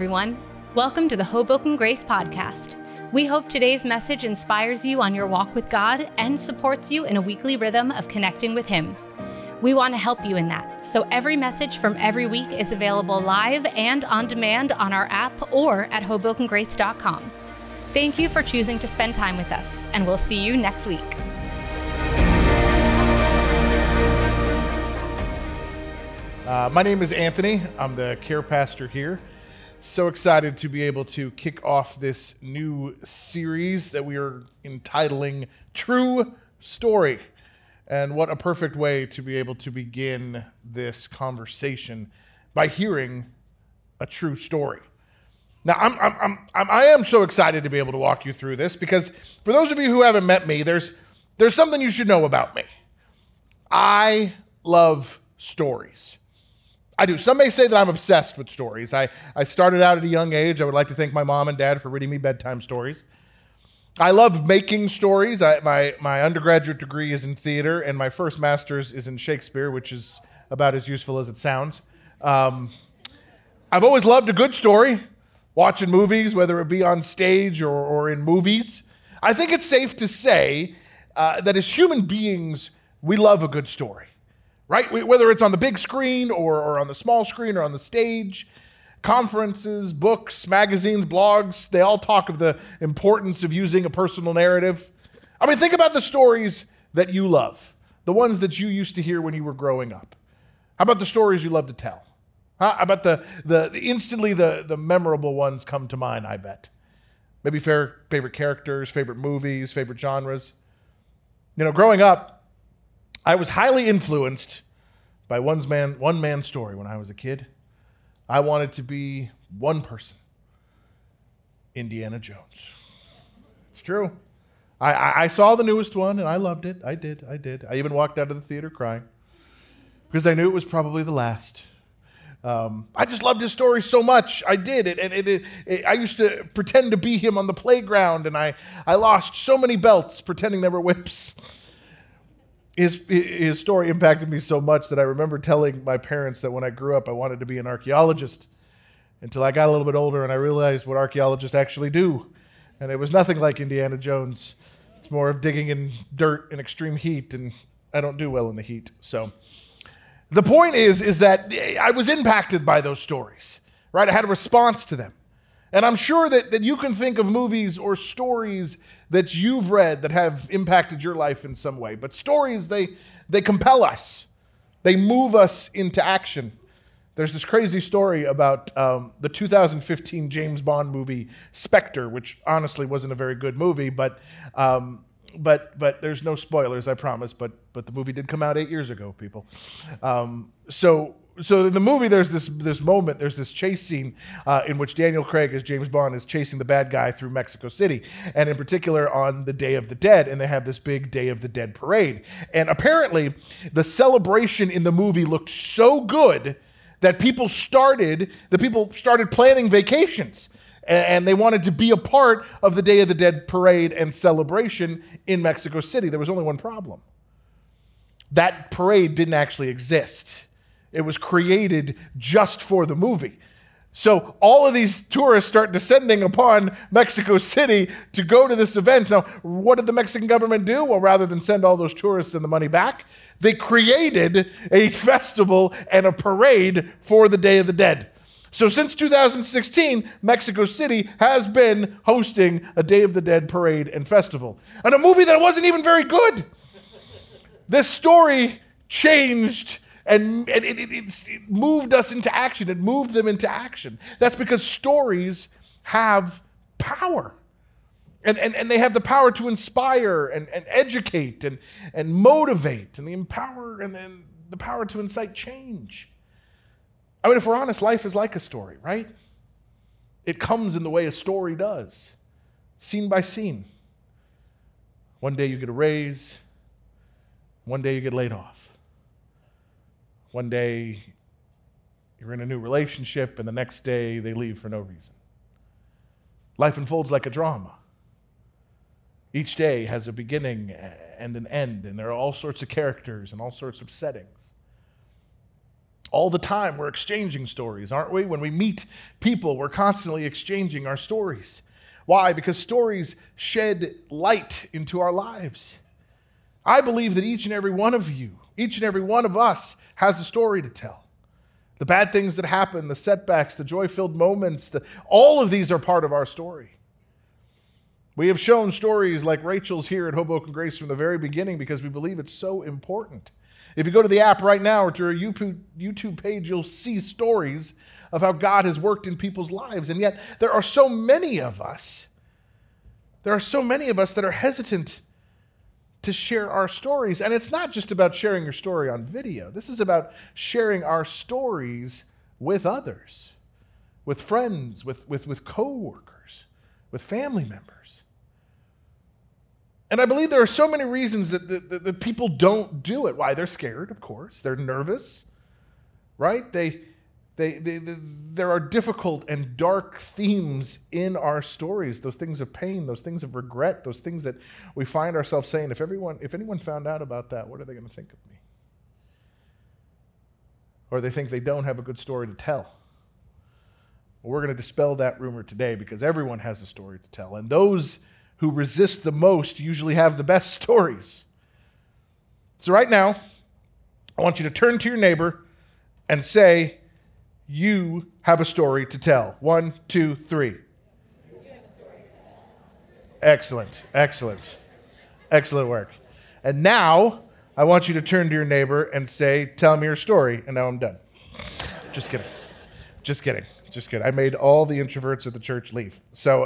everyone. Welcome to the Hoboken Grace Podcast. We hope today's message inspires you on your walk with God and supports you in a weekly rhythm of connecting with Him. We want to help you in that, so every message from every week is available live and on demand on our app or at HobokenGrace.com. Thank you for choosing to spend time with us, and we'll see you next week. My name is Anthony. I'm the care pastor here. So excited to be able to kick off this new series that we are entitling True Story. And what a perfect way to be able to begin this conversation by hearing a true story. Now, I am so excited to be able to walk you through this because for those of you who haven't met me, there's something you should know about me. I love stories. I do. Some may say that I'm obsessed with stories. I started out at a young age. I would like to thank my mom and dad for reading me bedtime stories. I love making stories. My undergraduate degree is in theater, and my first master's is in Shakespeare, which is about as useful as it sounds. I've always loved a good story, watching movies, whether it be on stage or in movies. I think it's safe to say that as human beings, we love a good story. Right? Whether it's on the big screen or on the small screen or on the stage, conferences, books, magazines, blogs, they all talk of the importance of using a personal narrative. I mean, think about the stories that you love, the ones that you used to hear when you were growing up. How about the stories you love to tell? How about the memorable ones come to mind, I bet. Maybe favorite characters, favorite movies, favorite genres. You know, growing up, I was highly influenced by one man story when I was a kid. I wanted to be one person, Indiana Jones. It's true. I saw the newest one and I loved it. I did. I even walked out of the theater crying because I knew it was probably the last. I just loved his story so much. I did. I used to pretend to be him on the playground, and I lost so many belts pretending they were whips. His story impacted me so much that I remember telling my parents that when I grew up, I wanted to be an archaeologist until I got a little bit older and I realized what archaeologists actually do. And it was nothing like Indiana Jones. It's more of digging in dirt in extreme heat, and I don't do well in the heat. So the point is that I was impacted by those stories, right? I had a response to them. And I'm sure that you can think of movies or stories that you've read that have impacted your life in some way. But stories, they compel us. They move us into action. There's this crazy story about the 2015 James Bond movie Spectre, which honestly wasn't a very good movie, but there's no spoilers, I promise. But the movie did come out 8 years ago, people. So in the movie, there's this moment, there's this chase scene in which Daniel Craig as James Bond is chasing the bad guy through Mexico City, and in particular on the Day of the Dead, and they have this big Day of the Dead parade. And apparently, the celebration in the movie looked so good that people started planning vacations, and they wanted to be a part of the Day of the Dead parade and celebration in Mexico City. There was only one problem. That parade didn't actually exist. It was created just for the movie. So all of these tourists start descending upon Mexico City to go to this event. Now, what did the Mexican government do? Well, rather than send all those tourists and the money back, they created a festival and a parade for the Day of the Dead. So since 2016, Mexico City has been hosting a Day of the Dead parade and festival. And a movie that wasn't even very good. This story changed and it moved us into action. It moved them into action. That's because stories have power. And they have the power to inspire and educate and motivate, and the power to incite change. I mean, if we're honest, life is like a story, right? It comes in the way a story does, scene by scene. One day you get a raise. One day you get laid off. One day you're in a new relationship, and the next day they leave for no reason. Life unfolds like a drama. Each day has a beginning and an end, and there are all sorts of characters and all sorts of settings. All the time, we're exchanging stories, aren't we? When we meet people, we're constantly exchanging our stories. Why? Because stories shed light into our lives. I believe that each and every one of you, each and every one of us has a story to tell. The bad things that happen, the setbacks, the joy-filled moments, all of these are part of our story. We have shown stories like Rachel's here at Hoboken Grace from the very beginning because we believe it's so important. If you go to the app right now or to our YouTube page, you'll see stories of how God has worked in people's lives. And yet there are so many of us that are hesitant to share our stories. And it's not just about sharing your story on video. This is about sharing our stories with others, with friends, with coworkers, with family members. And I believe there are so many reasons that people don't do it. Why? They're scared, of course. They're nervous, right? There are difficult and dark themes in our stories, those things of pain, those things of regret, those things that we find ourselves saying, if anyone found out about that, what are they going to think of me? Or they think they don't have a good story to tell. Well, we're going to dispel that rumor today because everyone has a story to tell. And those who resist the most usually have the best stories. So right now, I want you to turn to your neighbor and say, you have a story to tell. 1, 2, 3. Excellent, excellent, excellent work. And now, I want you to turn to your neighbor and say, tell me your story, and now I'm done. Just kidding. Just kidding. Just kidding. I made all the introverts at the church leave.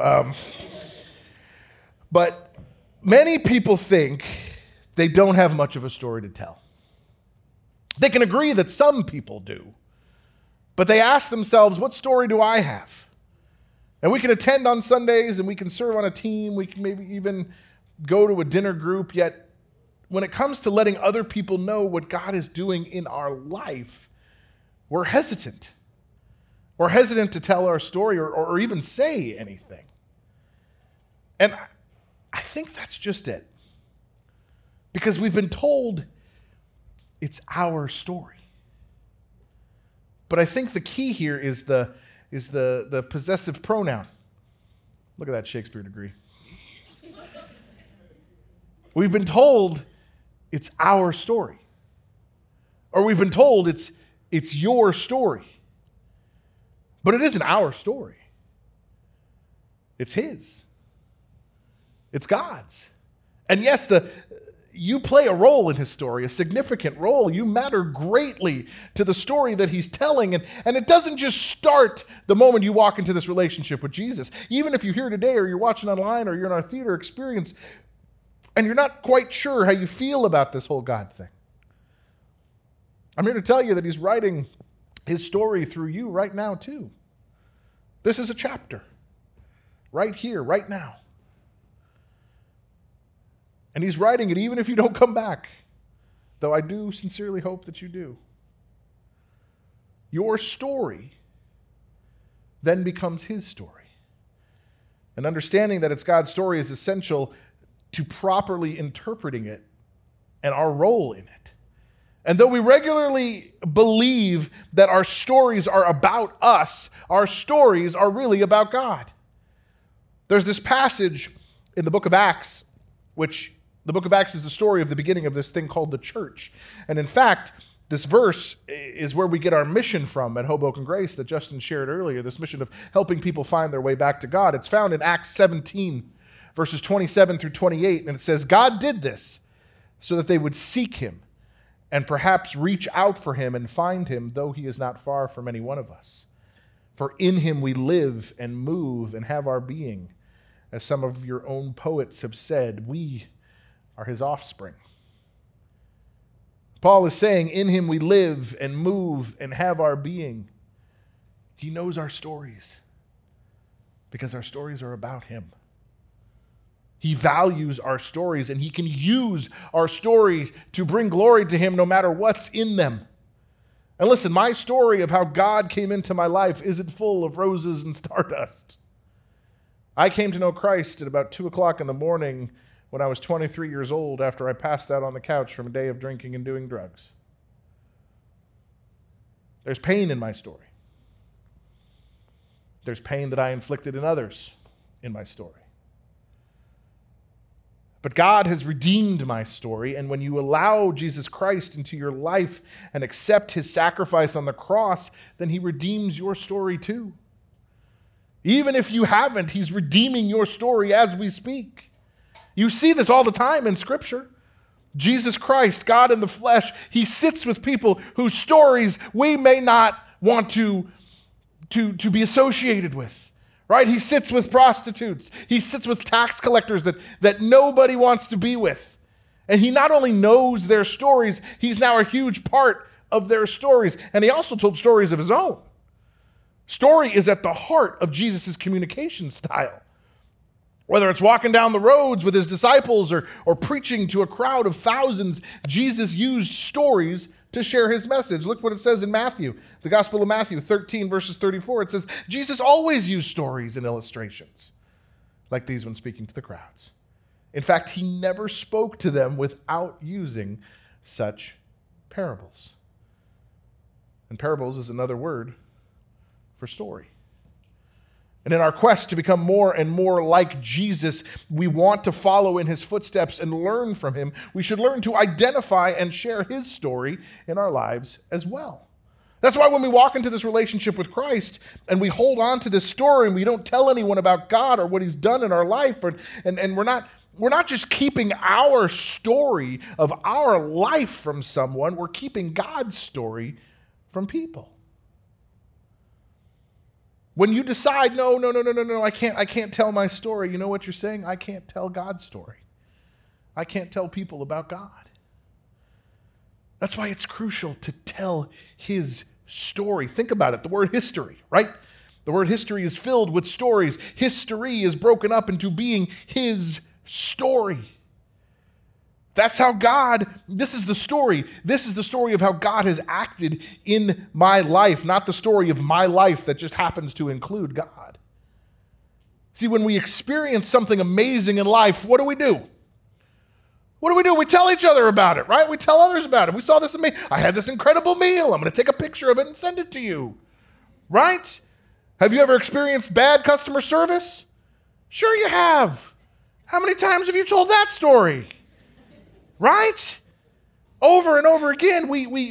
But many people think they don't have much of a story to tell. They can agree that some people do, but they ask themselves, what story do I have? And we can attend on Sundays and we can serve on a team. We can maybe even go to a dinner group. Yet when it comes to letting other people know what God is doing in our life, we're hesitant. We're hesitant to tell our story or even say anything. And I think that's just it. Because we've been told it's our story. But I think the key here is the possessive pronoun. Look at that Shakespeare degree. We've been told it's our story. Or we've been told it's your story. But it isn't our story. It's his. It's God's. And yes, you play a role in his story, a significant role. You matter greatly to the story that he's telling. And it doesn't just start the moment you walk into this relationship with Jesus. Even if you're here today or you're watching online or you're in our theater experience and you're not quite sure how you feel about this whole God thing, I'm here to tell you that he's writing his story through you right now too. This is a chapter right here, right now. And he's writing it even if you don't come back, though I do sincerely hope that you do. Your story then becomes his story. And understanding that it's God's story is essential to properly interpreting it and our role in it. And though we regularly believe that our stories are about us, our stories are really about God. There's this passage in the book of Acts, which the book of Acts is the story of the beginning of this thing called the church. And in fact, this verse is where we get our mission from at Hoboken Grace that Justin shared earlier, this mission of helping people find their way back to God. It's found in Acts 17, verses 27 through 28, and it says, God did this so that they would seek him and perhaps reach out for him and find him, though he is not far from any one of us. For in him we live and move and have our being. As some of your own poets have said, we are his offspring. Paul is saying, in him we live and move and have our being. He knows our stories because our stories are about him. He values our stories and he can use our stories to bring glory to him no matter what's in them. And listen, my story of how God came into my life isn't full of roses and stardust. I came to know Christ at about 2 o'clock in the morning when I was 23 years old after I passed out on the couch from a day of drinking and doing drugs. There's pain in my story. There's pain that I inflicted in others in my story. But God has redeemed my story, and when you allow Jesus Christ into your life and accept his sacrifice on the cross, then he redeems your story too. Even if you haven't, he's redeeming your story as we speak. You see this all the time in Scripture. Jesus Christ, God in the flesh, he sits with people whose stories we may not want to be associated with. Right? He sits with prostitutes. He sits with tax collectors that nobody wants to be with. And he not only knows their stories, he's now a huge part of their stories. And he also told stories of his own. Story is at the heart of Jesus' communication style. Whether it's walking down the roads with his disciples or preaching to a crowd of thousands, Jesus used stories to share his message. Look what it says in Matthew, the Gospel of Matthew 13, verses 34. It says, Jesus always used stories and illustrations like these when speaking to the crowds. In fact, he never spoke to them without using such parables. And parables is another word for story. And in our quest to become more and more like Jesus, we want to follow in his footsteps and learn from him. We should learn to identify and share his story in our lives as well. That's why when we walk into this relationship with Christ and we hold on to this story and we don't tell anyone about God or what he's done in our life, and we're not just keeping our story of our life from someone, we're keeping God's story from people. When you decide, no, I can't tell my story, you know what you're saying? I can't tell God's story. I can't tell people about God. That's why it's crucial to tell his story. Think about it, the word history, right? The word history is filled with stories. History is broken up into being his story. That's how this is the story. This is the story of how God has acted in my life, not the story of my life that just happens to include God. See, when we experience something amazing in life, what do? What do? We tell each other about it, right? We tell others about it. We saw this I had this incredible meal. I'm going to take a picture of it and send it to you, right? Have you ever experienced bad customer service? Sure you have. How many times have you told that story? Right? Over and over again,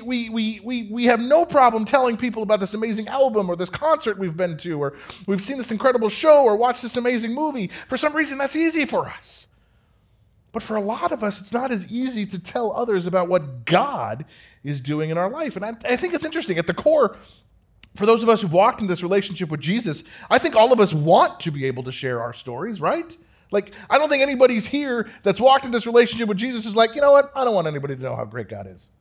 we have no problem telling people about this amazing album or this concert we've been to, or we've seen this incredible show or watched this amazing movie. For some reason, that's easy for us. But for a lot of us, it's not as easy to tell others about what God is doing in our life. And I think it's interesting. At the core, for those of us who've walked in this relationship with Jesus, I think all of us want to be able to share our stories, right? Like, I don't think anybody's here that's walked in this relationship with Jesus is like, you know what? I don't want anybody to know how great God is.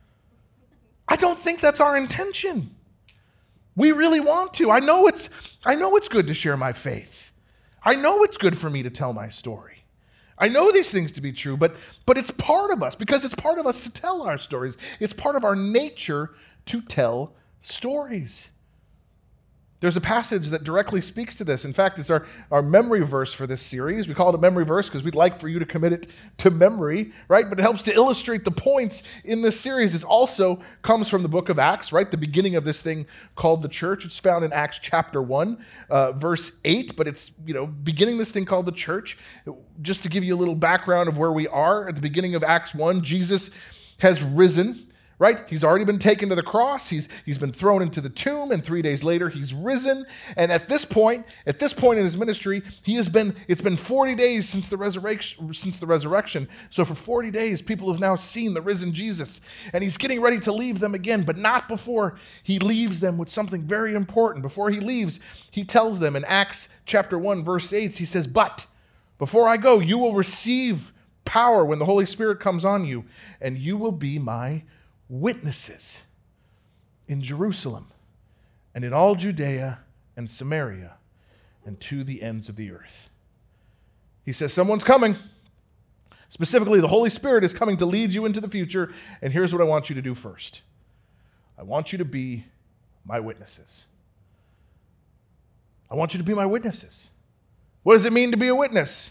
I don't think that's our intention. We really want to. I know it's good to share my faith. I know it's good for me to tell my story. I know these things to be true, but it's part of us because it's part of us to tell our stories. It's part of our nature to tell stories. There's a passage that directly speaks to this. In fact, it's our memory verse for this series. We call it a memory verse because we'd like for you to commit it to memory, right? But it helps to illustrate the points in this series. It also comes from the book of Acts, right? The beginning of this thing called the church. It's found in Acts chapter 1, verse 8, but it's, beginning this thing called the church. Just to give you a little background of where we are, at the beginning of Acts 1, Jesus has risen. Right? He's already been taken to the cross. He's been thrown into the tomb, and 3 days later he's risen. And at this point in his ministry, it's been 40 days since the resurrection. So for 40 days, people have now seen the risen Jesus. And he's getting ready to leave them again, but not before he leaves them with something very important. Before he leaves, he tells them in Acts chapter 1, verse 8, he says, "But before I go, you will receive power when the Holy Spirit comes on you, and you will be my witnesses in Jerusalem and in all Judea and Samaria and to the ends of the earth." He says, someone's coming. Specifically, the Holy Spirit is coming to lead you into the future. And here's what I want you to do first. I want you to be my witnesses. I want you to be my witnesses. What does it mean to be a witness?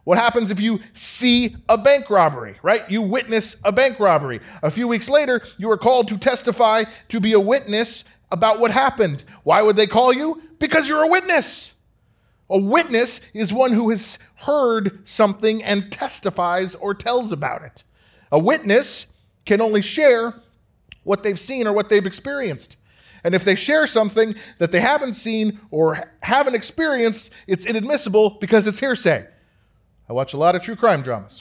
What happens if you see a bank robbery, right? You witness a bank robbery. A few weeks later, you are called to testify, to be a witness about what happened. Why would they call you? Because you're a witness. A witness is one who has heard something and testifies or tells about it. A witness can only share what they've seen or what they've experienced. And if they share something that they haven't seen or haven't experienced, it's inadmissible because it's hearsay. I watch a lot of true crime dramas.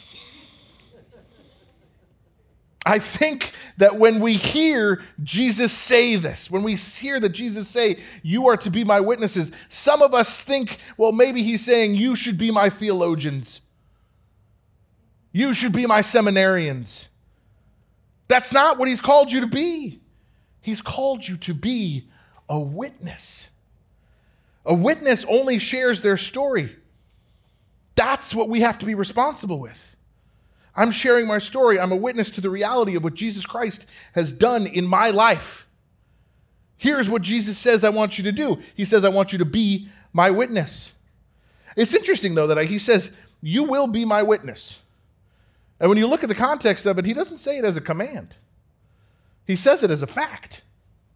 I think that when we hear Jesus say this, when we hear that Jesus say, you are to be my witnesses, some of us think, well, maybe he's saying, you should be my theologians. You should be my seminarians. That's not what he's called you to be. He's called you to be a witness. A witness only shares their story. That's what we have to be responsible with. I'm sharing my story. I'm a witness to the reality of what Jesus Christ has done in my life. Here's what Jesus says I want you to do. He says, I want you to be my witness. It's interesting, though, that he says, you will be my witness. And when you look at the context of it, he doesn't say it as a command. He says it as a fact.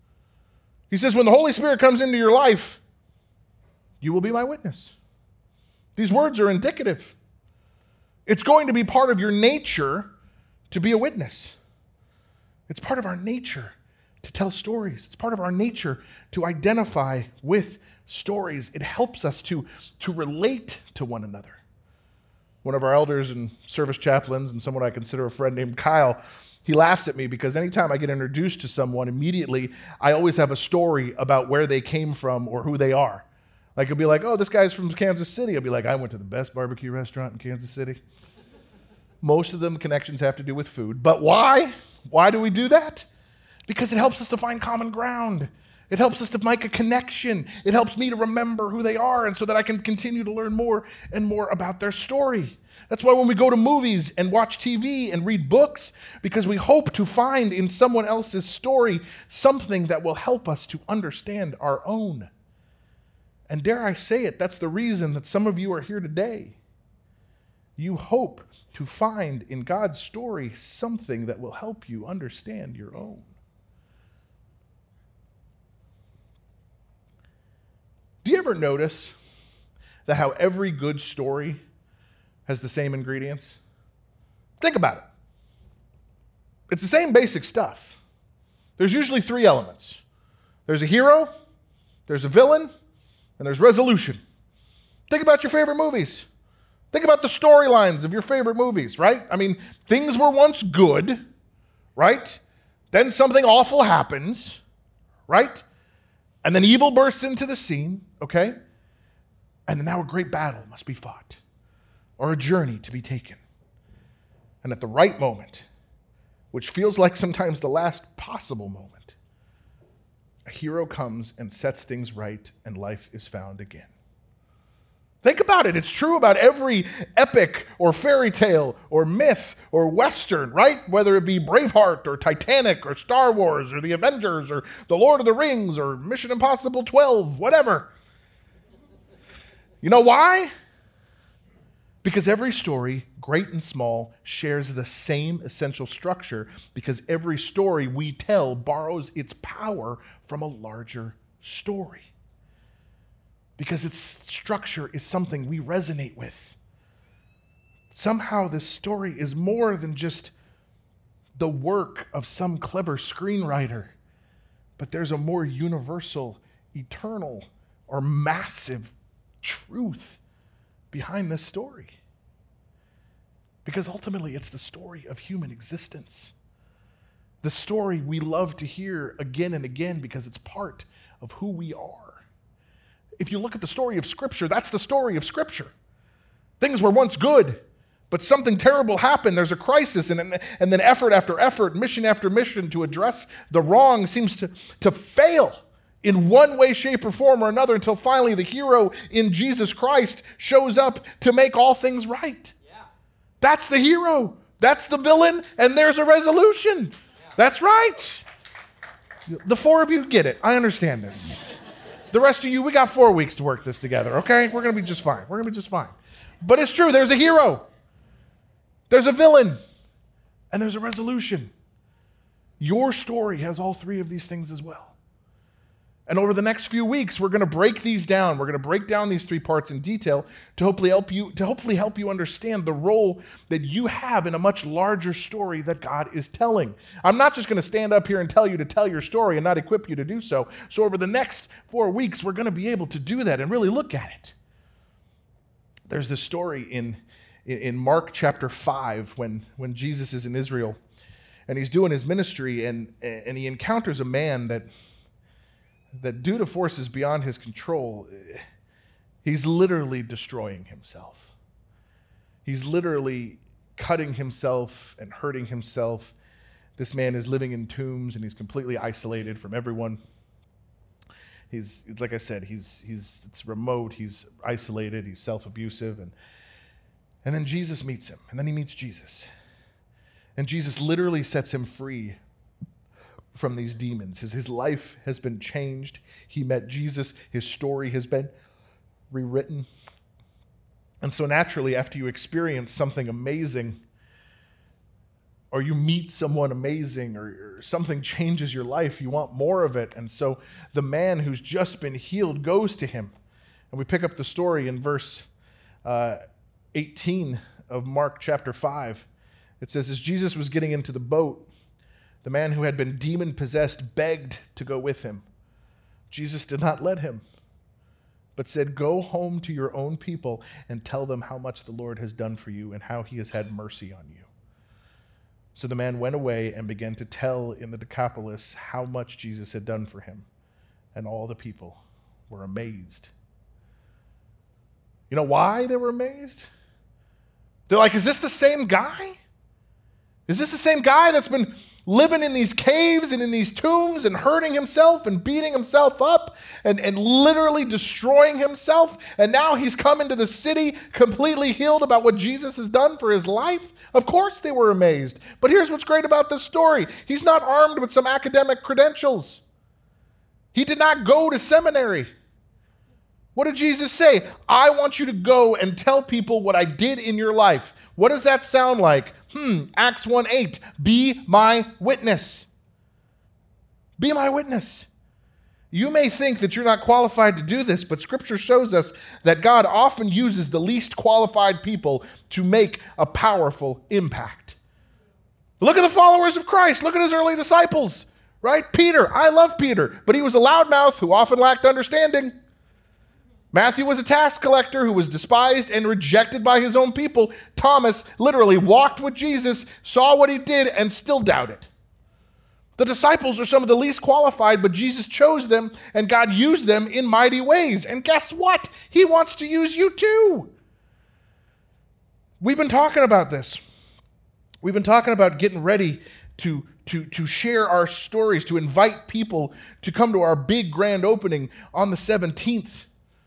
He says, when the Holy Spirit comes into your life, you will be my witness. These words are indicative. It's going to be part of your nature to be a witness. It's part of our nature to tell stories. It's part of our nature to identify with stories. It helps us to relate to one another. One of our elders and service chaplains, and someone I consider a friend named Kyle, he laughs at me because anytime I get introduced to someone, immediately I always have a story about where they came from or who they are. Like, it'll be like, oh, this guy's from Kansas City. I'll be like, I went to the best barbecue restaurant in Kansas City. Most of them connections have to do with food. But why? Why do we do that? Because it helps us to find common ground. It helps us to make a connection. It helps me to remember who they are, and so that I can continue to learn more and more about their story. That's why when we go to movies and watch TV and read books, because we hope to find in someone else's story something that will help us to understand our own. And dare I say it, that's the reason that some of you are here today. You hope to find in God's story something that will help you understand your own. Do you ever notice that how every good story has the same ingredients? Think about it. It's the same basic stuff. There's usually three elements. There's a hero, there's a villain, and there's resolution. Think about your favorite movies. Think about the storylines of your favorite movies, right? I mean, things were once good, right? Then something awful happens, right? And then evil bursts into the scene, okay? And then now a great battle must be fought, or a journey to be taken. And at the right moment, which feels like sometimes the last possible moment, a hero comes and sets things right, and life is found again. Think about it. It's true about every epic or fairy tale or myth or Western, right? Whether it be Braveheart or Titanic or Star Wars or the Avengers or the Lord of the Rings or Mission Impossible 12, whatever. You know why? Because every story, great and small, shares the same essential structure, because every story we tell borrows its power from a larger story. Because its structure is something we resonate with. Somehow this story is more than just the work of some clever screenwriter, but there's a more universal, eternal, or massive truth behind this story. Because ultimately it's the story of human existence. The story we love to hear again and again because it's part of who we are. If you look at the story of Scripture, that's the story of Scripture. Things were once good, but something terrible happened. There's a crisis, and then effort after effort, mission after mission to address the wrong seems to fail in one way, shape, or form or another, until finally the hero in Jesus Christ shows up to make all things right. Yeah. That's the hero. That's the villain, and there's a resolution. Yeah. That's right. The four of you get it. I understand this. The rest of you, we got 4 weeks to work this together, okay? We're going to be just fine. But it's true. There's a hero. There's a villain. And there's a resolution. Your story has all three of these things as well. And over the next few weeks, we're going to break these down. We're going to break down these three parts in detail to hopefully help you understand the role that you have in a much larger story that God is telling. I'm not just going to stand up here and tell you to tell your story and not equip you to do so. So over the next 4 weeks, we're going to be able to do that and really look at it. There's this story in Mark chapter 5 when Jesus is in Israel and he's doing his ministry and he encounters a man that due to forces beyond his control, he's literally destroying himself. He's literally cutting himself and hurting himself. This man is living in tombs and he's completely isolated from everyone. It's like I said, it's remote, he's isolated, he's self-abusive, and then Jesus meets him, and then he meets Jesus. And Jesus literally sets him free from these demons. His life has been changed. He met Jesus. His story has been rewritten. And so naturally, after you experience something amazing, or you meet someone amazing, or something changes your life, you want more of it. And so the man who's just been healed goes to him. And we pick up the story in verse 18 of Mark chapter 5. It says, as Jesus was getting into the boat, the man who had been demon-possessed begged to go with him. Jesus did not let him, but said, go home to your own people and tell them how much the Lord has done for you and how he has had mercy on you. So the man went away and began to tell in the Decapolis how much Jesus had done for him, and all the people were amazed. You know why they were amazed? They're like, is this the same guy? Is this the same guy that's been living in these caves and in these tombs and hurting himself and beating himself up and literally destroying himself? And now he's come into the city completely healed about what Jesus has done for his life? Of course they were amazed. But here's what's great about this story. He's not armed with some academic credentials. He did not go to seminary. What did Jesus say? I want you to go and tell people what I did in your life. What does that sound like? Acts 1:8, be my witness. Be my witness. You may think that you're not qualified to do this, but Scripture shows us that God often uses the least qualified people to make a powerful impact. Look at the followers of Christ. Look at his early disciples, right? Peter, I love Peter, but he was a loudmouth who often lacked understanding. Matthew was a tax collector who was despised and rejected by his own people. Thomas literally walked with Jesus, saw what he did, and still doubted. The disciples are some of the least qualified, but Jesus chose them, and God used them in mighty ways. And guess what? He wants to use you too. We've been talking about this. We've been talking about getting ready to share our stories, to invite people to come to our big grand opening on the 17th.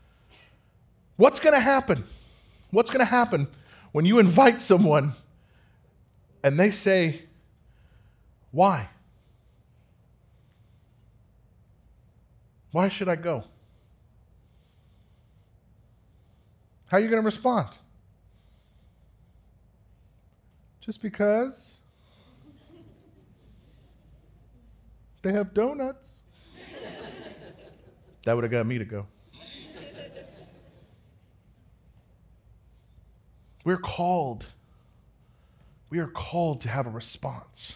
What's going to happen? What's going to happen when you invite someone and they say, why? Why should I go? How are you going to respond? Just because they have donuts. That would have got me to go. We are called to have a response.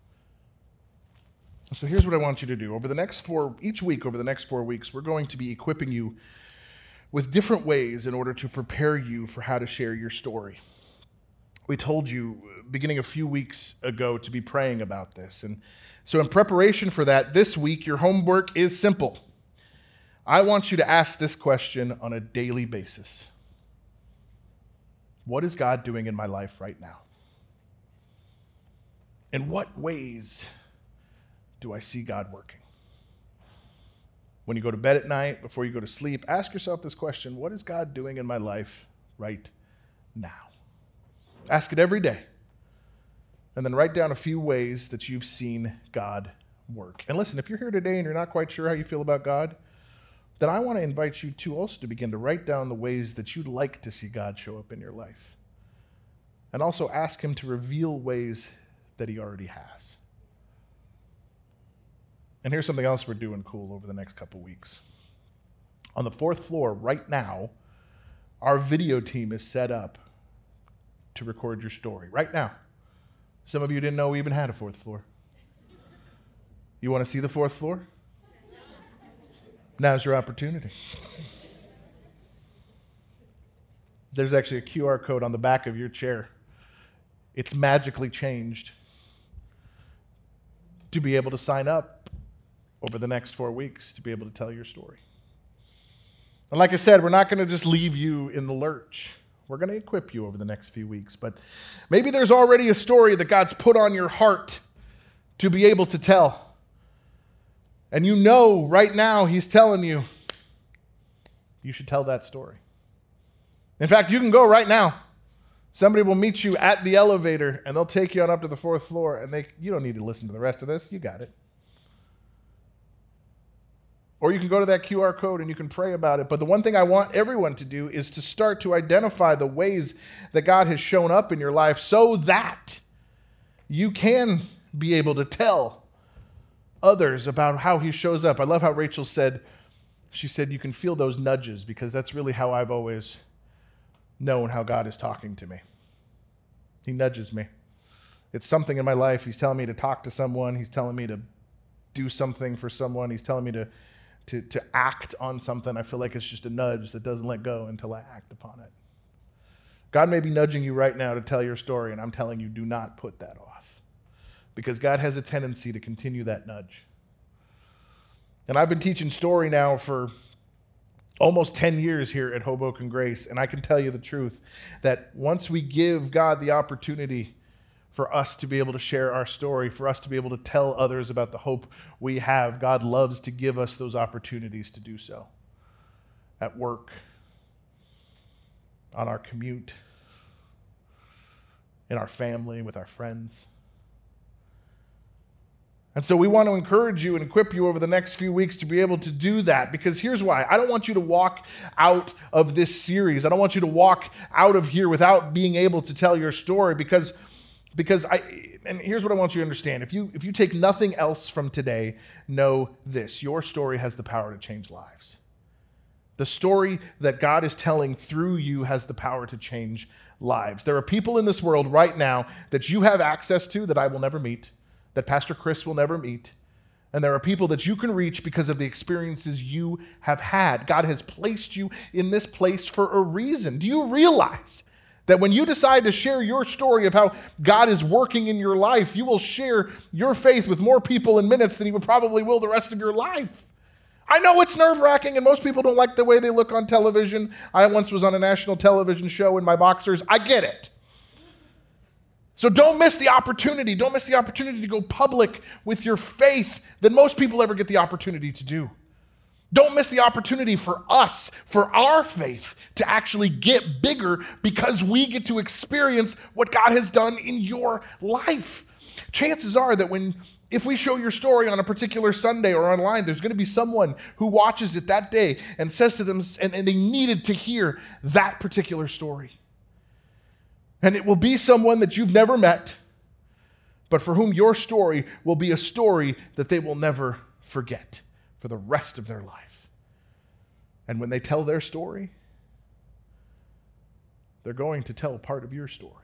So here's what I want you to do. Each week over the next 4 weeks, we're going to be equipping you with different ways in order to prepare you for how to share your story. We told you beginning a few weeks ago to be praying about this. And so in preparation for that, this week, your homework is simple. I want you to ask this question on a daily basis. What is God doing in my life right now? In what ways do I see God working? When you go to bed at night, before you go to sleep, ask yourself this question: what is God doing in my life right now? Ask it every day. And then write down a few ways that you've seen God work. And listen, if you're here today and you're not quite sure how you feel about God, then I want to invite you to also to begin to write down the ways that you'd like to see God show up in your life. And also ask him to reveal ways that he already has. And here's something else we're doing cool over the next couple weeks. On the 4th floor right now, our video team is set up to record your story. Right now. Some of you didn't know we even had a 4th floor. You want to see the 4th floor? Now's your opportunity. There's actually a QR code on the back of your chair. It's magically changed to be able to sign up over the next 4 weeks to be able to tell your story. And like I said, we're not going to just leave you in the lurch. We're going to equip you over the next few weeks. But maybe there's already a story that God's put on your heart to be able to tell. And you know right now he's telling you, you should tell that story. In fact, you can go right now. Somebody will meet you at the elevator and they'll take you on up to the 4th floor and you don't need to listen to the rest of this. You got it. Or you can go to that QR code and you can pray about it. But the one thing I want everyone to do is to start to identify the ways that God has shown up in your life so that you can be able to tell others about how he shows up. I love how Rachel said, she said, you can feel those nudges, because that's really how I've always known how God is talking to me. He nudges me. It's something in my life. He's telling me to talk to someone. He's telling me to do something for someone. He's telling me to act on something. I feel like it's just a nudge that doesn't let go until I act upon it. God may be nudging you right now to tell your story, and I'm telling you, do not put that off. Because God has a tendency to continue that nudge. And I've been teaching story now for almost 10 years here at Hoboken Grace, and I can tell you the truth, that once we give God the opportunity for us to be able to share our story, for us to be able to tell others about the hope we have, God loves to give us those opportunities to do so. At work, on our commute, in our family, with our friends. And so we want to encourage you and equip you over the next few weeks to be able to do that, because here's why. I don't want you to walk out of this series. I don't want you to walk out of here without being able to tell your story, because and here's what I want you to understand. If you take nothing else from today, know this: your story has the power to change lives. The story that God is telling through you has the power to change lives. There are people in this world right now that you have access to that I will never meet, that Pastor Chris will never meet. And there are people that you can reach because of the experiences you have had. God has placed you in this place for a reason. Do you realize that when you decide to share your story of how God is working in your life, you will share your faith with more people in minutes than you probably will the rest of your life? I know it's nerve-wracking, and most people don't like the way they look on television. I once was on a national television show in my boxers. I get it. So don't miss the opportunity. Don't miss the opportunity to go public with your faith that most people ever get the opportunity to do. Don't miss the opportunity for us, for our faith, to actually get bigger because we get to experience what God has done in your life. Chances are that if we show your story on a particular Sunday or online, there's going to be someone who watches it that day and says to them, and they needed to hear that particular story. And it will be someone that you've never met, but for whom your story will be a story that they will never forget for the rest of their life. And when they tell their story, they're going to tell part of your story.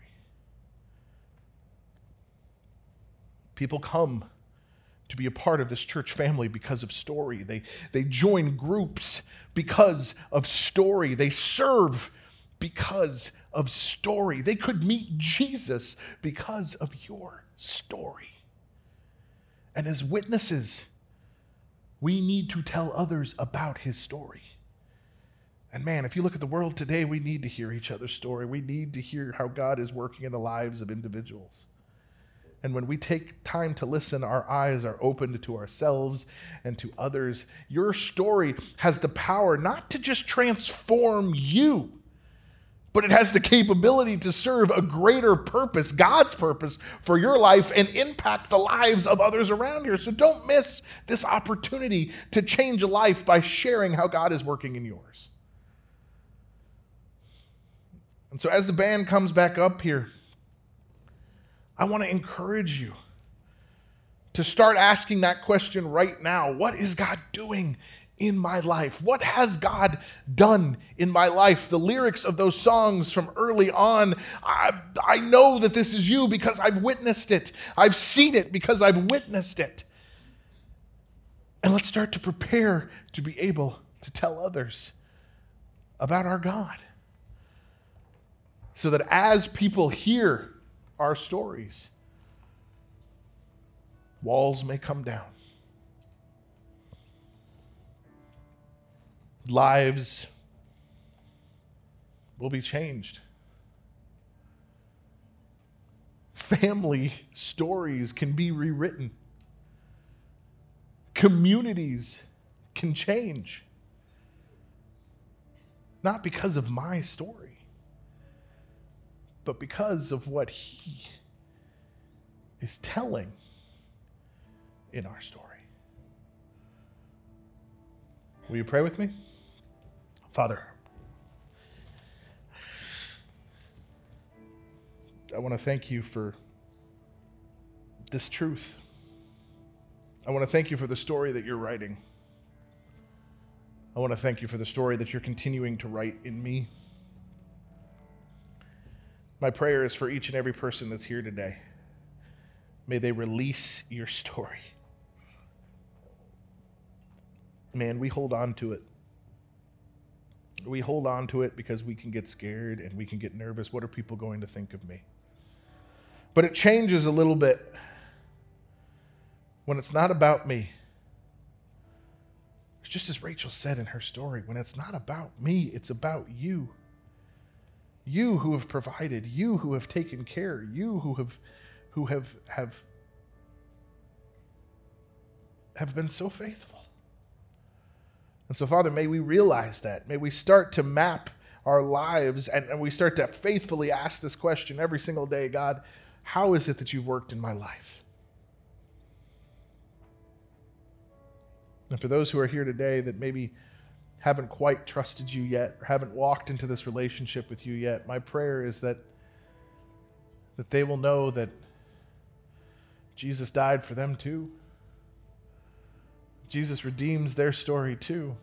People come to be a part of this church family because of story. They join groups because of story. They serve because of story. They could meet Jesus because of your story. And as witnesses, we need to tell others about his story. And man, if you look at the world today, we need to hear each other's story. We need to hear how God is working in the lives of individuals. And when we take time to listen, our eyes are opened to ourselves and to others. Your story has the power not to just transform you, but it has the capability to serve a greater purpose, God's purpose for your life, and impact the lives of others around here. So don't miss this opportunity to change a life by sharing how God is working in yours. And so as the band comes back up here, I want to encourage you to start asking that question right now. What is God doing in my life? What has God done in my life? The lyrics of those songs from early on, I know that this is you because I've witnessed it. I've seen it because I've witnessed it. And let's start to prepare to be able to tell others about our God. So that as people hear our stories, walls may come down. Lives will be changed. Family stories can be rewritten. Communities can change. Not because of my story, but because of what He is telling in our story. Will you pray with me? Father, I want to thank you for this truth. I want to thank you for the story that you're writing. I want to thank you for the story that you're continuing to write in me. My prayer is for each and every person that's here today. May they release your story. Man, we hold on to it. We hold on to it because we can get scared and we can get nervous. What are people going to think of me? But it changes a little bit when it's not about me. It's just as Rachel said in her story, when it's not about me, it's about you. You who have provided, you who have taken care, you who have been so faithful. And so, Father, may we realize that. May we start to map our lives and we start to faithfully ask this question every single day. God, how is it that you've worked in my life? And for those who are here today that maybe haven't quite trusted you yet, or haven't walked into this relationship with you yet, my prayer is that they will know that Jesus died for them too. Jesus redeems their story too.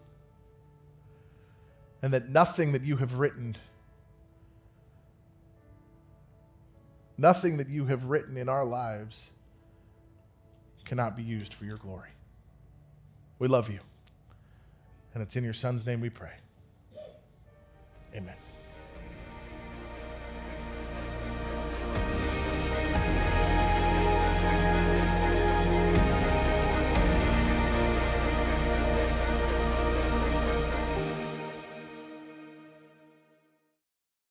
And that nothing that you have written, nothing that you have written in our lives cannot be used for your glory. We love you. And it's in your Son's name we pray. Amen.